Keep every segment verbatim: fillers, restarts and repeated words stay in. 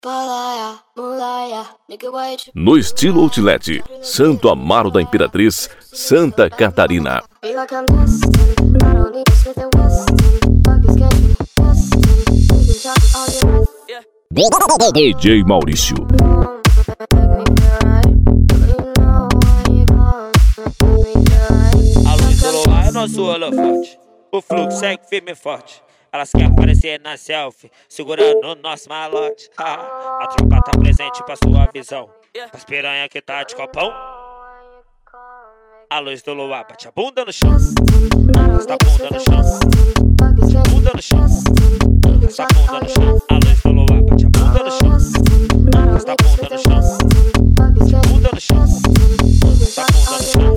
No estilo Outlet, Santo Amaro da Imperatriz, Santa Catarina. D J Maurício. A luz do luar é nosso holofote. O fluxo segue firme e forte. Elas querem aparecer na selfie, segurando o nosso malote. A tropa tá presente pra sua visão. As piranha que tá de copão. A luz do luar bate a bunda no chão. Arrasta a bunda no chão. Bunda no chão. Arrasta a bunda no chão. A luz do luar bate a bunda no chão. Arrasta a bunda no chão. Bunda no chão. Arrasta a bunda no chão.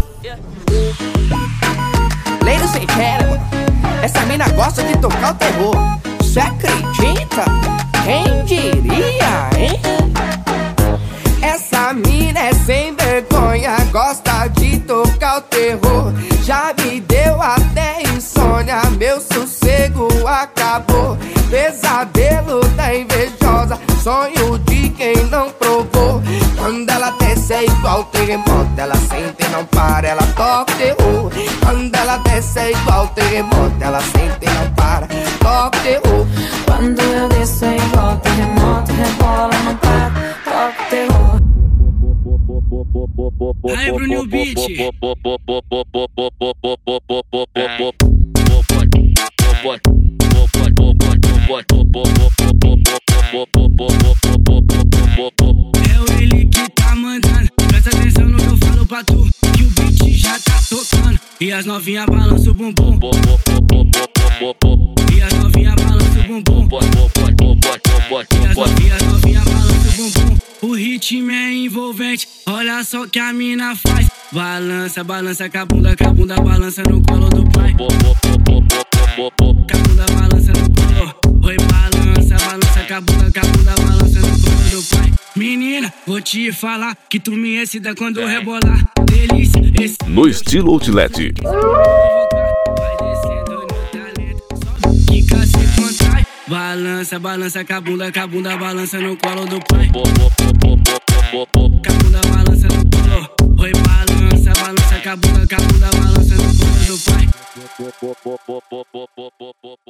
Ladies and gentlemen, essa mina gosta de tocar o terror. Cê acredita? Quem diria, hein? Essa mina é sem vergonha, gosta de tocar o terror. Já me deu até insônia, meu sossego acabou. Pesadelo da invejosa, sonho de quem não provou. Quando ela desce é igual terremoto, ela sente e não para, ela toca o terror. Quando ela desce é igual terremoto, ela sente e não para, toca o terror. Quando eu desço é igual terremoto, rebola, não para, toca o terror. Aí, Bruninho Beat. É o ele que tá mandando. Presta atenção no que eu falo pra tu, que o beat já tá tocando. E as novinha balança o bumbum. E as novinha balança o bumbum. E as novinha, novinha balança o bumbum. O ritmo é envolvente, olha só que a mina faz. Balança, balança com a bunda, com a bunda balança no colo do pai. Com a bunda balança no colo. Oi, balança, balança com a bunda, com a bunda balança no colo do pai. Menina, vou te falar que tu me excita quando rebolar. Delícia, esse... No estilo Outlet. Vai descendo no talento, quica se contrai. Balança, balança com a bunda, com a bunda balança no colo do pai. Com a bunda balança no colo. Oi, balança, balança com a bunda, com a bunda balança no colo do pai.